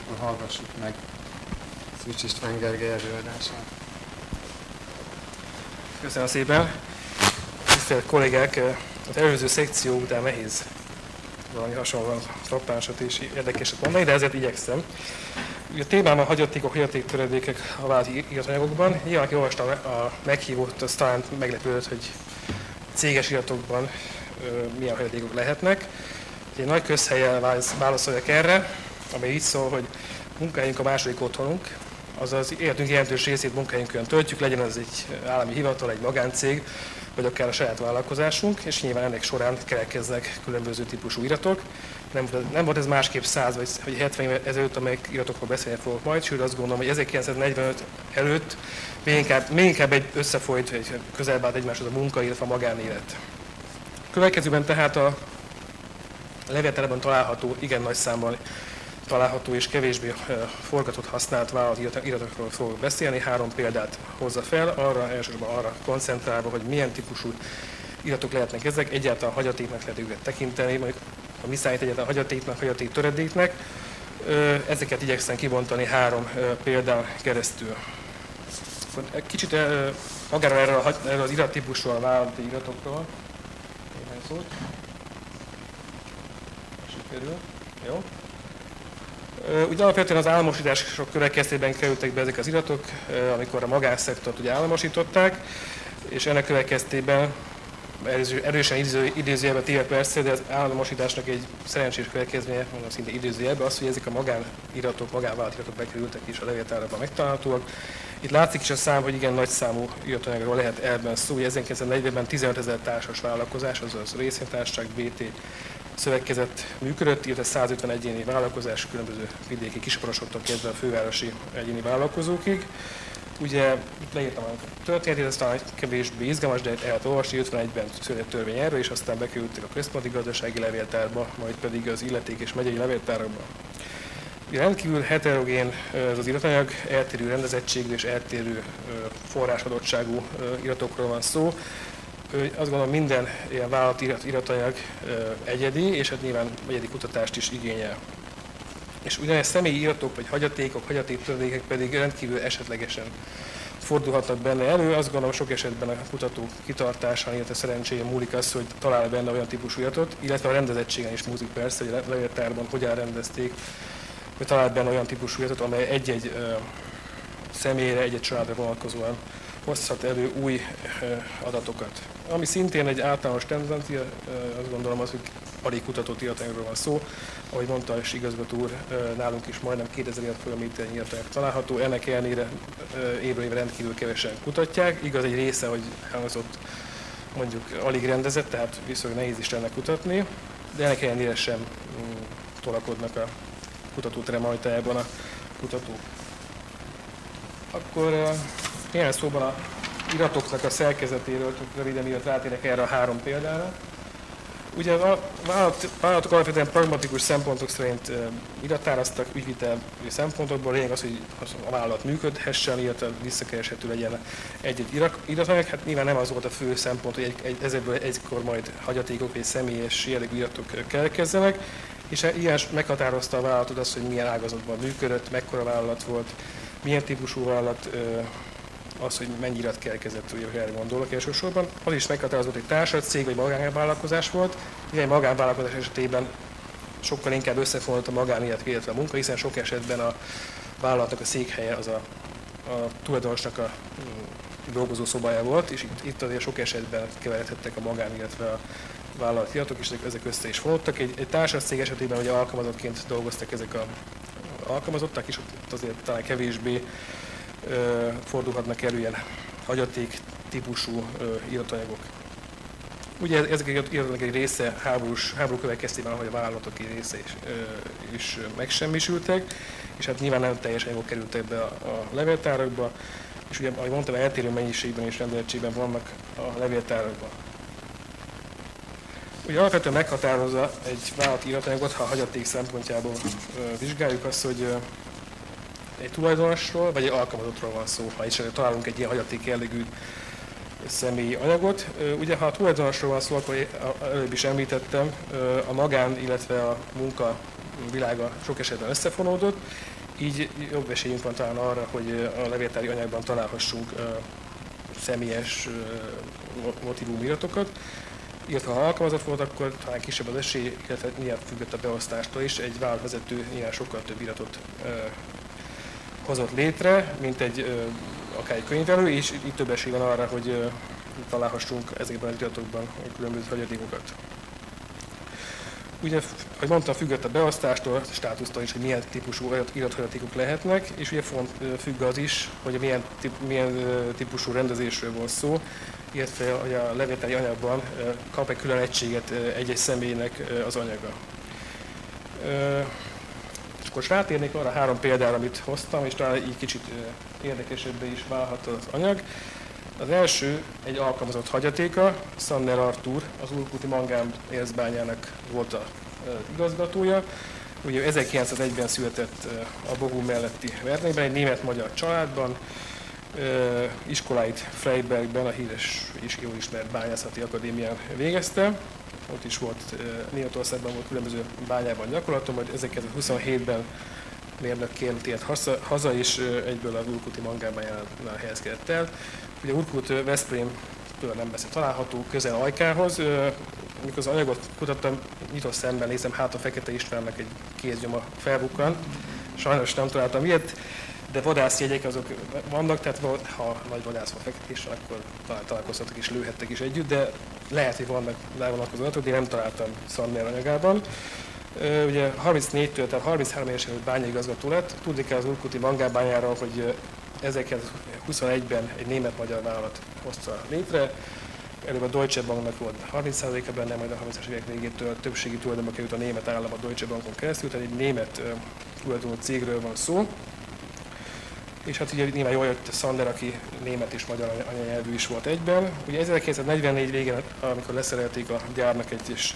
akkor hallgassuk meg Szűcs István Gergely előadását. Köszönöm szépen! Tisztelt kollégák, az előző szekció után nehéz valami hasonlóan frappánsat és érdekeset mondani, de ezért igyekszem. A témában a hagyatékok, hagyatéktöredékek a vállalt iratanyagokban. Nyilván, aki olvasta a meghívót, az talán meglepődött, hogy céges iratokban milyen hagyatékok lehetnek. Egy nagy közhellyel válaszoljak erre, amely így szól, hogy munkahelyünk a második otthonunk, azaz életünk jelentős részét munkahelyünkön töltjük, legyen ez egy állami hivatal, egy magáncég, vagy akár a saját vállalkozásunk, és nyilván ennek során keletkeznek különböző típusú iratok. Nem volt ez másképp 100 vagy 70 évvel ezelőtt, amelyek iratokról beszélni fogok majd, sőt azt gondolom, hogy 1945 előtt még inkább egy összefolyt, egy közelebb állt egymáshoz a munka, illetve a magánélet. Következőben tehát a levéltárban található, igen nagy számban található és kevésbé forgatott használt vállalati iratokról fogok beszélni. 3 példát hozza fel, elsősorban arra koncentrálva, hogy milyen típusú iratok lehetnek ezek, egyáltalán hagyatéknak lehet őket tekinteni, mondjuk a mi számít egyáltalán hagyatéknak, hagyatéktöredéknek. Ezeket igyekszem kibontani 3 példán keresztül. Kicsit magára erről az irattípusról, a vállalati iratokról. Néhány szót. Sikerül. Jó. Ugye alapvetően az államosítások következtében kerültek be ezek az iratok, amikor a magánszektort ugye államosították, és ennek következtében erősen idézőjelbe téve persze, de az államosításnak egy szerencsés következménye, mondom szinte idézőjelbe az, hogy ezek a magániratok, magánvállalatiratok bekerültek és a levéltárban megtalálhatóak. Itt látszik is a szám, hogy igen nagy számú iratanyagról lehet ebben szó, hogy 1940-ben 15 000 társas vállalkozás, azaz részvénytársaság, BT szövetkezet működött, illetve 150 egyéni vállalkozás, különböző vidéki kisporosoktól kezdve a fővárosi egyéni vállalkozókig. Ugye itt leírtam a történetét, ez talán kevésbé izgalmas, de el lehet olvasni, 51-ben született törvény erről, és aztán bekerültek a központi gazdasági levéltárba, majd pedig az illetékes megyei levéltárakba. Rendkívül heterogén ez az iratanyag, eltérő rendezettségű és eltérő forrásadottságú iratokról van szó. Azt gondolom, minden ilyen vállalati iratanyag egyedi, és hát nyilván egyedi kutatást is igényel. És ugyanez személyi iratok, vagy hagyatékok, hagyatéktöredékek pedig rendkívül esetlegesen fordulhatnak benne elő. Azt gondolom, sok esetben a kutató kitartásán, illetve szerencséjén múlik az, hogy talál benne olyan típusú iratot, illetve a rendezettségen is múlik persze, hogy a levéltárban hogyan rendezték, hogy talál benne olyan típusú iratot, amely egy-egy személyre, egy-egy családra vonatkozóan hozhat elő új adatokat. Ami szintén egy általános tendencia, azt gondolom az, hogy alig kutatott iratanyagról van szó. Ahogy mondta is igazgató úr, nálunk is majdnem 2000 iratfolyaméternyi iratanyag található, ennek ellenére évről évre rendkívül kevesen kutatják. Igaz, egy része, hogy elhozott mondjuk alig rendezett, tehát viszonylag nehéz is lenne kutatni, de ennek ellenére sem tolakodnak a kutatóteremajtájában a kutatók. Akkor néhány szóban a iratoknak a szerkezetéről röviden miatt rátérek erre a 3 példára. Ugye a vállalatok alapvetően pragmatikus szempontok szerint irattáraztak ügyvitel szempontokból, lényeg az, hogy a vállalat működhessen, illetve visszakereshető legyen egy-egy iratanyag. Hát nyilván nem az volt a fő szempont, hogy ezekből egykor majd hagyatékok vagy személyes jellegű iratok keletkezzenek, és ilyen meghatározta a vállalatot azt, hogy milyen ágazatban működött, mekkora vállalat volt, milyen típusú vállalat, az, hogy mennyi irat keletkezett, ugye erre gondolok elsősorban. Az is meghatározott, hogy társaság, vagy magánvállalkozás volt. Ugye egy magánvállalkozás esetében sokkal inkább összefonódott a magánélet, illetve a munka, hiszen sok esetben a vállalatnak a székhelye az a tulajdonosnak a dolgozó szobája volt, és itt azért sok esetben keveredhettek a magán, illetve a vállalati iratok, és ezek össze is fonódtak. Egy társaság esetében ugye alkalmazottként dolgoztak ezek a alkalmazottak, és ott azért talán kevésbé fordulhatnak elő ilyen hagyaték típusú iratanyagok. Ugye ezek iratanyagok egy része háború következtében, ahogy a vállalatok egy része is megsemmisültek, és hát nyilván nem teljes anyagok kerültek be a levéltárakba, és ugye, ahogy mondtam, eltérő mennyiségben és rendeltségben vannak a levéltárakban. Ugye alapvetően meghatározza egy vállalati iratanyagot, ha a hagyaték szempontjából vizsgáljuk azt, hogy egy tulajdonosról vagy egy alkalmazottról van szó, ha is találunk egy ilyen hagyaték jellegű személyi anyagot. Ugye, ha a tulajdonosról van szó, akkor előbb is említettem, a magán, illetve a munka világa sok esetben összefonódott, Így jobb esélyünk van talán arra, hogy a levéltári anyagban találhassunk személyes motivumiratokat, illetve ha alkalmazott volt, akkor talán kisebb az esély, illetve nyilván függött a beosztástól is, egy vállalatvezető nyilván sokkal több iratot hozott létre, mint akár egy könyvelő, és itt több esély van arra, hogy találhassunk ezekben az iratokban különböző hagyatékokat. Ugye, ahogy mondtam, függött a beosztástól, a státusztól is, hogy milyen típusú irathagyatékok lehetnek, és ugye függ az is, hogy milyen típusú rendezésről van szó, illetve hogy a levéltári anyagban kap egy külön egységet egy-egy személynek az anyaga. És akkor rátérnék arra 3 példára, amit hoztam, és talán így kicsit érdekesebbé is válhat az anyag. Az első egy alkalmazott hagyatéka, Sanner Artúr, az Urkuti Mangán érzbányának volt az igazgatója. Ugye 1901-ben született a Bohum melletti Vernében, egy német-magyar családban, iskoláit Freibergben, a híres és jól ismert bányászati akadémián végezte. Ott is volt, Németországban volt különböző bányában gyakorlatom, majd 1927-ben mérnökként tért haza, és egyből az Urkuti Mangánbányánál helyezkedett el. Ugye Urkut Veszprémtől nem messze található, közel Ajkához. Amikor az anyagot kutattam, nyitott szemben nézem, hát a Fekete Istvánnak egy kéznyoma felbukkan. Sajnos nem találtam ilyet, de vadászjegyek azok vannak, tehát ha nagy vadász van Fekete István, akkor találkozhatok és lőhettek is együtt, de lehet, hogy vannak levonatkozó adatok, de én nem találtam Sanner anyagában. Ugye 34-től, tehát 33 évesen bányaigazgató lett. Tudni kell az Urkuti Mangánbányáról, hogy 1921-ben egy német-magyar vállalat hozta létre. Előbb a Deutsche Banknak volt 30%-a benne, majd a 30-as évek végétől többségi tulajdonba került a német állam a Deutsche Bankon keresztül, tehát egy német tulajdonú cégről van szó. És hát ugye nyilván jól jött Sanner, aki német és magyar anyanyelvű is volt egyben. Ugye 1944 végén, amikor leszerelték a gyárnak egy is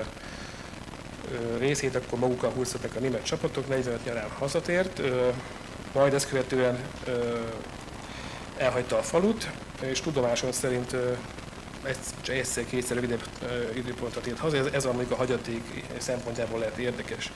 részét, akkor magukkal húztattak a német csapatok, 45 nyarán hazatért, majd ezt követően elhagyta a falut, és tudomásom szerint egyszer-kétszer rövidebb időpontot ért haza, ez mondjuk a hagyaték szempontjából lehet érdekes.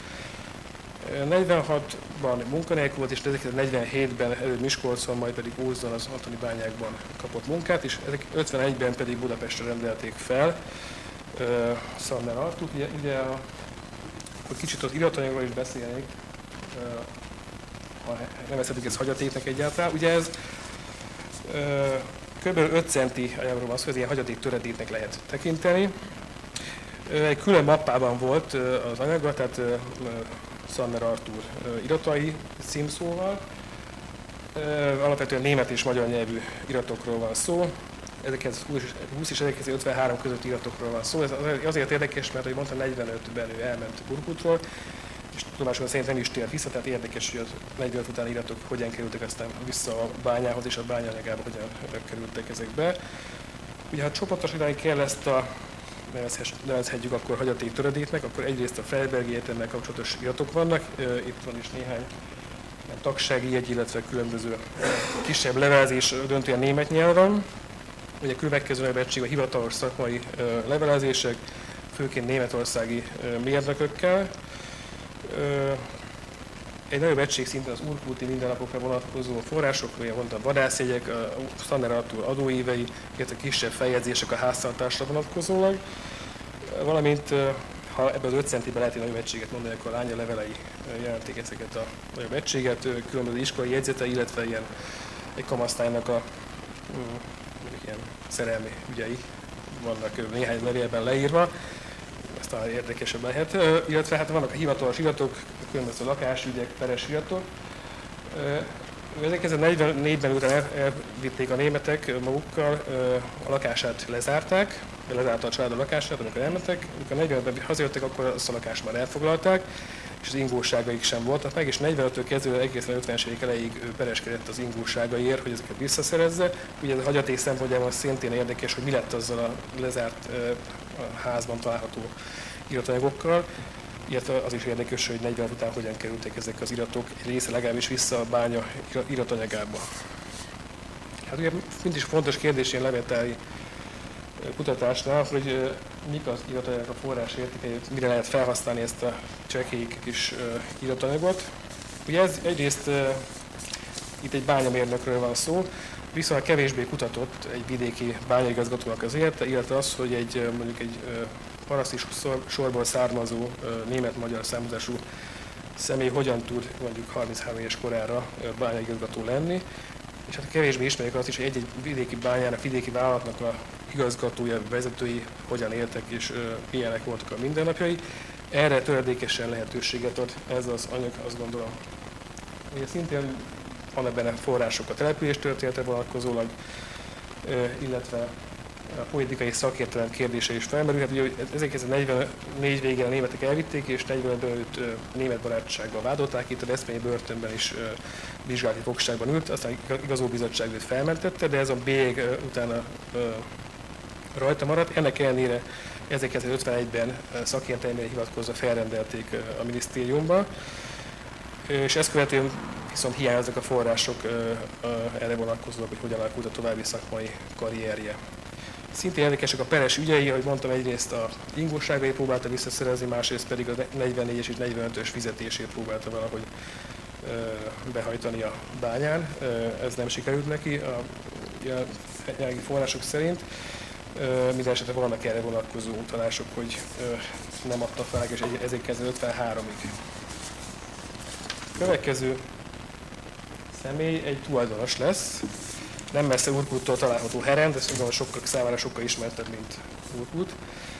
46-ban munkanélkül volt, és 1947-ben előbb Miskolcon, majd pedig Ózdon az Antoni bányákban kapott munkát, és 51-ben pedig Budapestre rendelték fel Sanner Artúrt. Ugye akkor kicsit az iratanyagról is beszélnék, ha nevezhetjük ezt hagyatéknek egyáltalán. Ugye ez kb. 5 centi anyagról van szó, ez ilyen hagyaték töredéknek lehet tekinteni. Egy külön mappában volt az anyaga, tehát Sanner Artúr iratai címszóval. Alapvetően német és magyar nyelvű iratokról van szó. 1920 és 1953 között iratokról van szó. Ez azért érdekes, mert, ahogy mondtam, 45-ben ő elment Urkutról, és tudomásom szerint nem is tért vissza, tehát érdekes, hogy az 45 utáni iratok hogyan kerültek aztán vissza a bányához, és a bányanyagába hogyan kerültek ezekbe. Ugye, ha csoportosítani kell ezt nevezhetjük akkor hagyaték töredéknek, akkor egyrészt a Freibergi Egyetemmel kapcsolatos iratok vannak, itt van is néhány tagsági jegy, illetve különböző kisebb levelezés döntően német nyelven. Ugye következő egység a hivatalos szakmai levelezések, főként németországi mérnökökkel. Egy nagyobb egység szintén az urkuti mindennapokra vonatkozó források, ugye mondtam vadászjegyek, a Sanner Artúr adóívei, illetve kisebb feljegyzések a háztartásra vonatkozólag, valamint ha ebben az 5 centiben lehet egy nagyobb egységet mondani, akkor a lánya levelei jelentik ezeket a nagyobb egységet, különböző iskolai jegyzetei, illetve ilyen egy kamasztánynak a ilyen szerelmi ügyei vannak néhány levélben leírva, ez talán érdekesebb lehet, illetve hát vannak a hivatalos iratok, különböző lakásügyek, peres iratok. 1944-ben után elvitték a németek magukkal, a lakását lezárták, lezárta a család a lakását, amikor elmentek. Amikor 45-ben hazajöttek, akkor azt a lakást már elfoglalták, és az ingóságaik sem voltak meg, és 45-től kezdve egészen 50-es évek elejéig pereskedett az ingóságaiért, hogy ezeket visszaszerezze. Ugye ez a hagyaték szempontjából szintén érdekes, hogy mi lett azzal a lezárt házban található iratanyagokkal, illetve az is érdekes, hogy 40 után hogyan kerültek ezek az iratok, egy része legalábbis vissza a bánya iratanyagába. Hát ugye mint is fontos kérdés ilyen levéltári kutatásnál, hogy mik az iratanyagok a forrás értékei, mire lehet felhasználni ezt a csekély kis iratanyagot. Ugye ez egyrészt itt egy bányamérnökről van szó, viszont kevésbé kutatott egy vidéki bányaigazgatónak az élete, illetve az, hogy mondjuk egy paraszti sorból származó német-magyar származású személy hogyan tud mondjuk 33 éves korára bányaigazgató lenni, és hát kevésbé ismerjük azt is, hogy egy-egy vidéki bányának, vidéki vállalatnak a igazgatója, vezetői hogyan éltek és milyenek voltak a mindennapjai. Erre töredékesen lehetőséget ad ez az anyag, azt gondolom. Ugye szintén van ebben források a település történetre vonatkozólag, illetve a politikai szakértelem kérdése is felmerülhet. Ugye 1944 végén a németek elvitték, és 45-ben őt német barátsággal vádolták, itt a veszprémi börtönben is vizsgálati fogságban ült, aztán igazolóbizottság őt felmentette, de ez a bélyeg utána rajta maradt. Ennek ellenére 1951-ben szakértelmére hivatkozva felrendelték a minisztériumba, és ezt követően viszont hiányoznak a források erre vonatkozóak, hogy hogyan alakult a további szakmai karrierje. Szintén érdekesek a peres ügyei, ahogy mondtam, egyrészt a ingósságait próbálta visszaszerezni, másrészt pedig a 44-es és 45-ös fizetését próbálta valahogy behajtani a bányán. Ez nem sikerült neki a jelenlegi források szerint. Minden esetre vannak erre vonatkozó utalások, hogy nem adta fel, és 1953-ig. Következő személy egy tulajdonos lesz. Nem messze Urkuttól található Herend, ez gondolom sokak számára sokkal ismertebb, mint Urkut.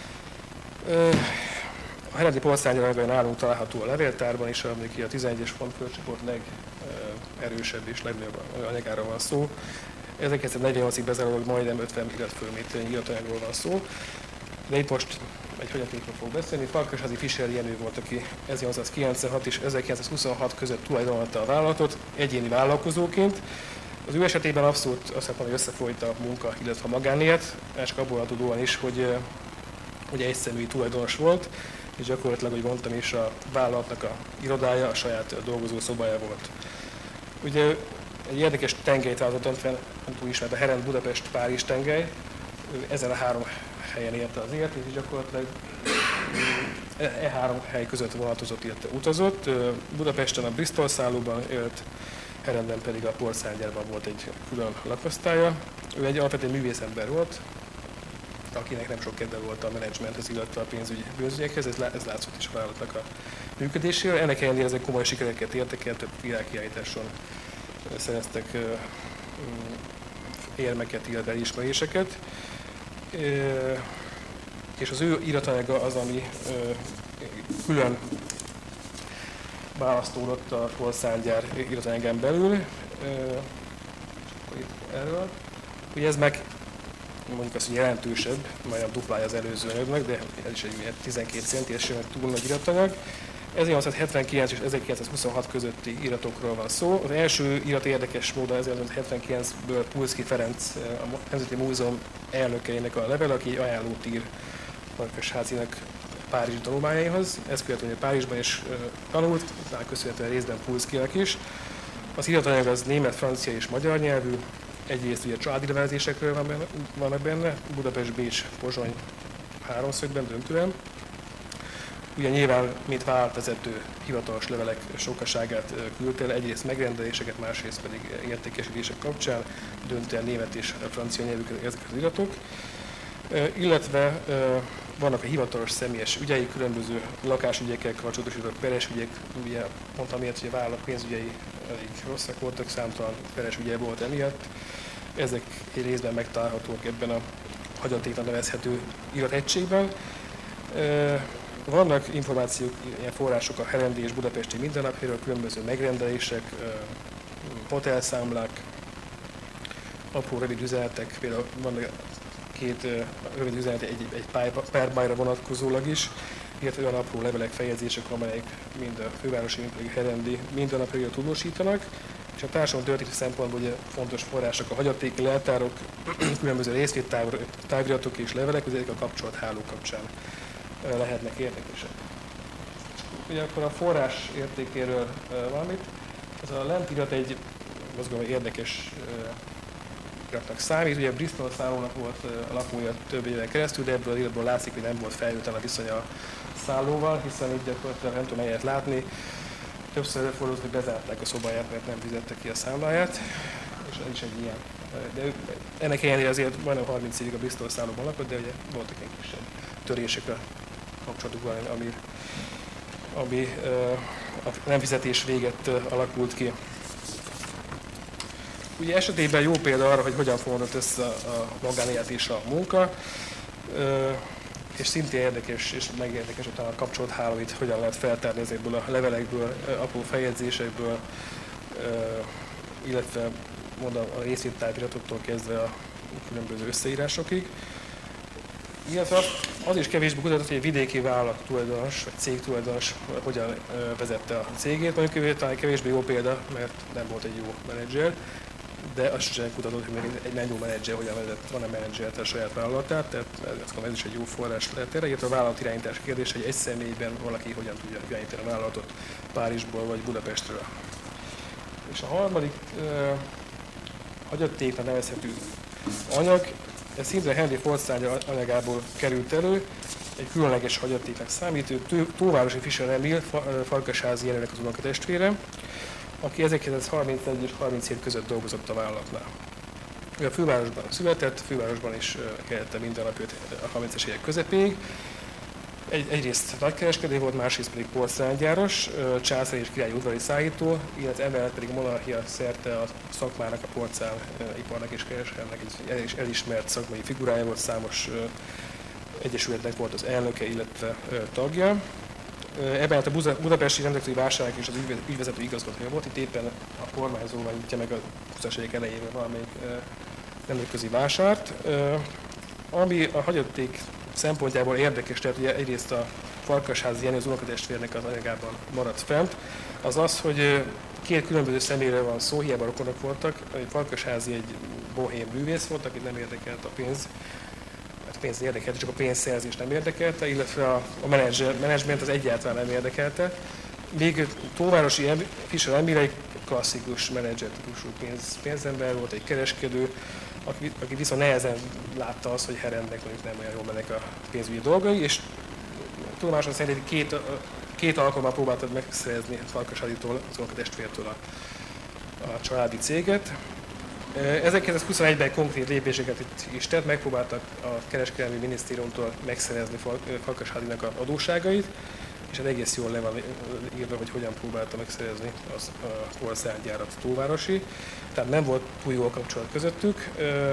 A herendi porszányanyagban nálunk található a levéltárban is, amelyik a 11-es fontföldcsoport legerősebb és legnagyobb anyagáról van szó. 1948-ig bezárólag majdnem 50 illetfölméternyi iratanyagról van szó. De itt most egy hagyatékról fog beszélni. Farkasházi Fischer Jenő volt, aki 1896 és 1926 között tulajdonolta a vállalatot egyéni vállalkozóként. Az ő esetében abszolút azt mondom, hogy összefolyt a munka, illetve a magánélet, csak abból adódóan is, hogy egyszemélyi tulajdonos volt, és gyakorlatilag, hogy mondtam is, a vállalatnak a irodája, a saját dolgozószobája volt. Ugye egy érdekes tengelyt váltottam fel, nem túl ismert, a Herend Budapest-Párizs tengely. Ezen a három helyen érte az életét, és gyakorlatilag három hely között vonatozott, illetve utazott. Budapesten a Bristol szállóban élt, Herenden pedig a porszámgyárban volt egy külön lakosztálya. Ő egy alapvetően művészember volt, akinek nem sok kedve volt a menedzsmenthez, illetve a pénzügyekhez, ez látszott is a vállalatnak a működéséről. Ennek ellenére ezek komoly sikereket értek el, több világkiállításon szereztek érmeket, illetve elismeréseket. És az ő iratanyaga az, ami külön választódott a porszámgyár iratanyagán belül. Erről. Ugye ez meg mondjuk azt, hogy jelentősebb, majdnem duplája az előző anyagnak, de ez is egy 12 centi, és túl nagy iratanyag. 1879 és 1926 közötti iratokról van szó. Az első irat érdekes módon 1979-ből Pulszky Ferenc, a Nemzeti Múzeum elnökeinek a level, aki ajánlót ír Farkasházinak párizsi tanulmányaihoz. Ezt követően Párizsban is tanult, köszönhetően részben Pulszkynak is. Az iratanyag az német, francia és magyar nyelvű. Egyrészt ugye családi levelezésekről vannak benne, Budapest, Bécs, Pozsony háromszögben döntően. Ugye nyilván, mint vállalatvezető, hivatalos levelek sokaságát küldte el, egyrészt megrendeléseket, másrészt pedig értékesítések kapcsán, döntően német és francia nyelvű ezek az iratok. Illetve vannak a hivatalos személyes ügyei, különböző lakásügyekkel kapcsolatosított peres ügyek, ugye pont amiatt, hogy a vállalat pénzügyei elég rosszak voltak, számtalan peres ügye volt emiatt. Ezek egy részben megtalálhatók ebben a hagyatéknak nevezhető irategységben. Vannak információk, ilyen források a herendi és budapesti mindennapjairól, különböző megrendelések, hotelszámlák, apró rövid üzenetek, például vannak két rövid üzenet egy párbajra vonatkozólag is, illetve olyan apró levelek, fejezések, amelyek mind a fővárosi, mind pedig a herendi mindennapjairól tudósítanak. És a társadalom történeti szempontból ugye fontos források a hagyatéki leltárok, különböző részvétáviratok és levelek, ezek a kapcsolat háló kapcsán lehetnek érdekesek. Ugye akkor a forrás értékéről valamit. Ez a lentirat egy érdekes iratnak számít. Ugye Bristol szállónak volt a lakója több éven keresztül, de ebből az iratból látszik, hogy nem volt felvétel a viszony a szállóval, hiszen így gyakorlatilag nem tudom, melyet látni. többször előfordult, hogy bezárták a szobáját, mert nem fizette ki a számláját, és ez is egy ilyen. De ennek ellenére azért majdnem 30 évig a Bristol szállóban lakott, de ugye voltak ilyen kisebb törések a kapcsolatukban, ami a nem fizetés véget alakult ki. Ugye esetében jó példa arra, hogy hogyan fonódott össze a magánélet és a munka, és szintén érdekes és megérdekes utána a kapcsolathálóit, hogyan lehet feltárni ezekből a levelekből, apró feljegyzésekből, illetve mondom, a részvételiratoktól kezdve a különböző összeírásokig. Illetve az is kevésbé kutatott, hogy egy vidéki vállalat tulajdonos, vagy cég tulajdonos hogyan vezette a cégét. Mondjuk talán kevésbé jó példa, mert nem volt egy jó menedzser, de azt sem kutatott, hogy egy nem jó menedzser hogyan vezet, van-e menedzser a saját vállalatát, tehát ez is egy jó forrás lehet erre. Illetve a vállalatirányítás kérdés, hogy egy személyben valaki hogyan tudja irányítani a vállalatot Párizsból vagy Budapestről. És a harmadik hagyatéknak nevezhető anyag, ez szinte Henry Ford anyagából került elő, egy különleges hagyatéknak számít, ő Tóvárosi Fischer Emil, Farkasházi Jenőnek az unokatestvére, aki 1931 és 37 között dolgozott a vállalatnál. Ő a fővárosban született, fővárosban is kelte minden nap a 30-es évek közepéig. Egyrészt nagykereskedő volt, másrészt pedig porcelángyáros, császári és királyi udvari szállító, illetve emellett pedig monarchia szerte a szakmának, a porcelániparnak és kereskedelmnek egy elismert szakmai figurája volt, számos egyesületnek volt az elnöke, illetve tagja. Ebben a budapesti nemzetközi vásárnak és az ügyvezető igazgatója volt, itt éppen a kormányzóval nyitja meg a 20-as évek elejében valamelyik nemzetközi vásárt, ami a hagyaték szempontjából érdekes, tehát ugye egyrészt a Farkasházi Jenő az unokatestvérnek az anyagában maradt fent, az az, hogy két különböző személyről van szó, hiába rokonok voltak. Farkasházi egy bohém művész volt, akit nem érdekelt a pénz, pénz érdekelte, csak a pénzszerzés nem érdekelte, illetve a menedzsment az egyáltalán nem érdekelte. Még Tóvárosi Fischer Emil egy klasszikus menedzser típusú pénzember volt, egy kereskedő, aki viszont nehezen látta azt, hogy Herendnek mondjuk nem olyan jól mennek a pénzügyi dolgai, és tudomásom szerint két alkalommal próbáltad megszerezni Farkasházitól, az unokatestvértől a családi céget. 1921-ben konkrét lépéseket is tett, megpróbáltak a kereskedelmi minisztériumtól megszerezni Farkasházinak az adósságait, és ez egész jól le van írva, hogy hogyan próbálta megszerezni a porcelángyárat Tóvárosi. Tehát nem volt túl jó a kapcsolat közöttük.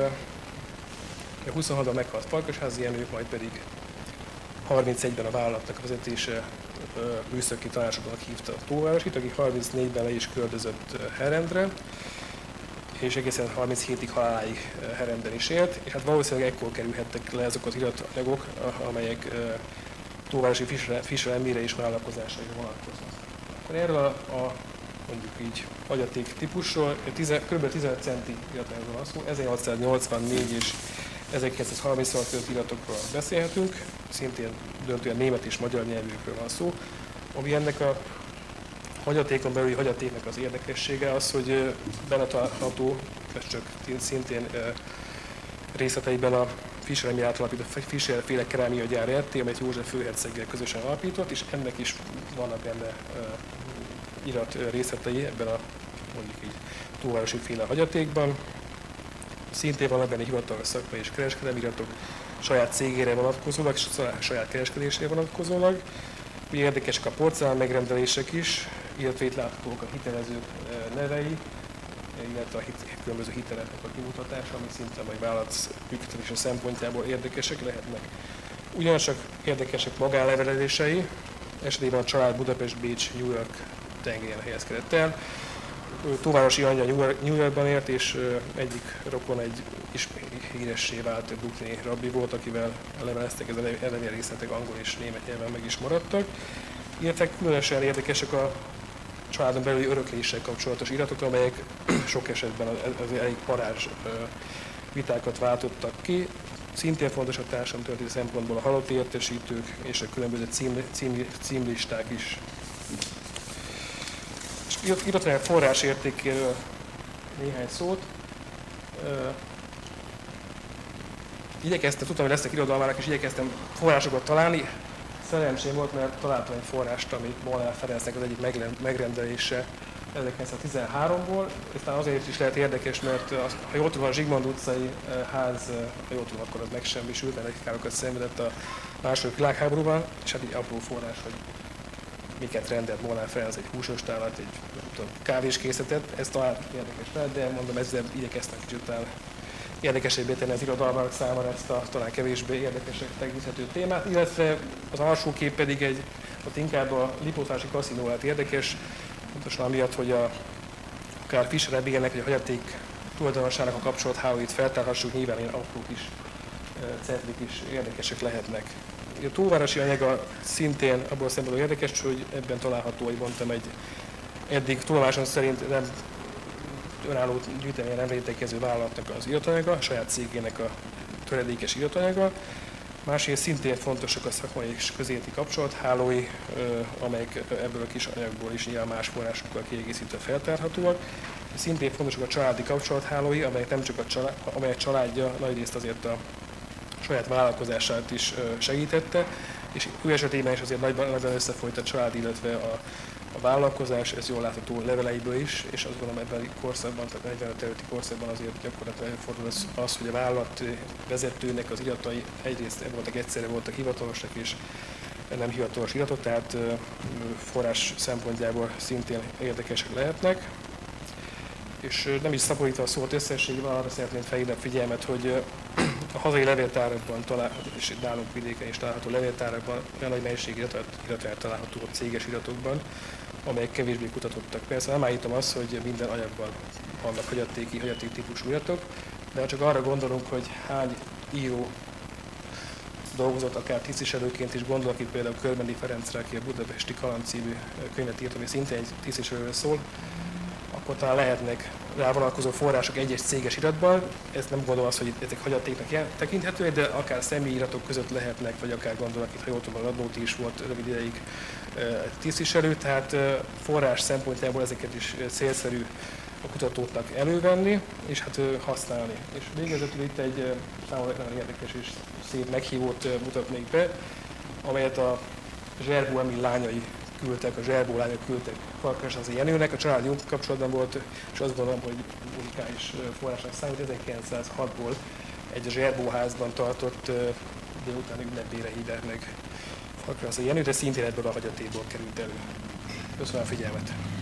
26-ban meghalt Farkasházi Jenő, majd pedig 31-ben a vállalatnak a vezetése műszaki tanácsadónak hívta a Tóvárosit, aki 34-ben le is költözött Herendre, és egészen 37-ig haláláig Herenden is élt, és hát valószínűleg ekkor kerülhettek le azok az iratanyagok, amelyek Tóvárosi Fischer Emilre és vállalkozásaira vonatkoznak. Akkor erről a mondjuk így hagyaték típusról kb. 15 centi iratanyagról van szó, 1884 és 1936 között iratokról beszélhetünk, szintén döntően német és magyar nyelvűkről van szó, ami ennek a hagyatékon belüli hagyatéknek az érdekessége az, hogy benne található, ez csak szintén részleteiben a Fischer Emil által alapított Fischer-féle kerámiagyár RT, amelyet József főherceggel közösen alapított, és ennek is vannak benne irat részletei ebben a mondjuk így Tóvárosi féle hagyatékban. Szintén vannak benne hivatalos szakmai és kereskedelmi iratok, saját cégére vonatkozólag és saját kereskedésére vonatkozólag. Ugye érdekesek a porcelán megrendelések is, illetve itt láthatók a hitelezők nevei, illetve a különböző hiteleknek a kimutatása, ami szintén a vállalat működtetése szempontjából érdekesek lehetnek. Ugyancsak érdekesek magánlevelezései, esetében a család Budapest, Bécs, New York tengelyen helyezkedett el. Tóvárosi anyja New Yorkban élt, és egyik rokon egy híressé vált brooklyni rabbi volt, akivel leveleztek, ez a levél részletek angol és német nyelven meg is maradtak. Illetve különösen érdekesek a családon belüli örökléssel kapcsolatos iratok, amelyek sok esetben az elég parázs vitákat váltottak ki. Szintén fontos a társadalomtörténeti szempontból a halott értesítők és a különböző címlisták is. Iratanyag forrás értékéről néhány szót. Igyekeztem, tudtam, hogy lesznek irodalmának, és igyekeztem forrásokat találni. szerencsém volt, mert találtam egy forrást, ami Molnár Ferencnek az egyik megrendelése 1913-ból, és talán azért is lehet érdekes, mert ha jól tudom, a Zsigmond utcai ház, ha jól tudom, akkor az megsemmisült, mert károkat szenvedett a második világháborúban, és hát egy apró forrás, hogy miket rendelt Molnár Ferenc, egy húsostálat, egy kávéskészletet, ez talán érdekes lehet, de mondom, ezzel igyekeztem kicsit talán érdekesebbé tenni az irodalmárok számára ezt a talán kevésbé érdekesek tegezhető témát, illetve az alsó kép pedig ott inkább a Lipótvárosi kaszinó lett érdekes, pontosan amiatt, hogy akár Fischer Ebbingnek, hogy a hagyaték tulajdonosának a kapcsolat hálóit feltárhassuk, nyilván ilyen apró kis cetlik is érdekesek lehetnek. A túlvárosi anyaga szintén abból a szempontból érdekes, hogy ebben található, hogy mondtam, egy eddig tudomásom szerint nem önálló gyűjteményen nem létező vállalatnak az iratanyaga, a saját cégének a töredékes iratanyaga. Másrészt szintén fontosak a szakmai és közéleti kapcsolathálói, amelyek ebből a kis anyagból is nyilván más forrásokkal kiegészítve feltárhatóak. Szintén fontosak a családi kapcsolathálói, amelyek nem csak amelyek családja nagyrészt azért a saját vállalkozását is segítette, és ő esetében is azért nagyban összefolyt a család, illetve a vállalkozás, ez jól látható leveleiből is, és azt gondolom ebben a korszakban, tehát 45 előtti korszakban azért gyakorlatilag előfordul az, hogy a vállalat vezetőnek az iratai egyrészt egyszerre voltak hivatalosak és nem hivatalos iratok, tehát forrás szempontjából szintén érdekesek lehetnek. És nem is szaporítva a szót összességében, arra szeretném felhívni a figyelmet, hogy a hazai levéltárakban található, és nálunk vidéken is található levéltárakban olyan nagy mennyiségű iratanyag található a céges iratokban, amelyek kevésbé kutatottak. Persze nem állítom azt, hogy minden anyagban vannak hagyaték típusú iratok, de ha csak arra gondolunk, hogy hány író dolgozott, akár tisztviselőként is, gondolok itt például Körmendi Ferencre, aki a Budapesti Kaland című könyvet írt, ami szintén egy tisztviselőről szól, akkor talán lehetnek rá vonatkozó források egyes céges iratban. Ezt nem gondolom azt, hogy ezek hagyatéknak tekinthetőek, de akár személyi iratok között lehetnek, vagy akár gondolok itt, ha jól tudom, Radnóti is volt rövid ideig tisztviselő, tehát forrás szempontjából ezeket is célszerű a kutatóknak elővenni, és hát használni. És végezetül itt egy számomra nagyon érdekes és szép meghívót mutatnék be, amelyet a Zserbó Emil lányai küldtek, a Zserbó lányok küldtek Farkasházi Jenőnek, a családi kapcsolatban volt, és azt gondolom, hogy unikális forrásnak számít, 1906-ból egy Zserbó házban tartott délutáni ünnepére hívják meg Farkasházi Jenő, de szintén ebből a hagyatékból került elő. Köszönöm a figyelmet!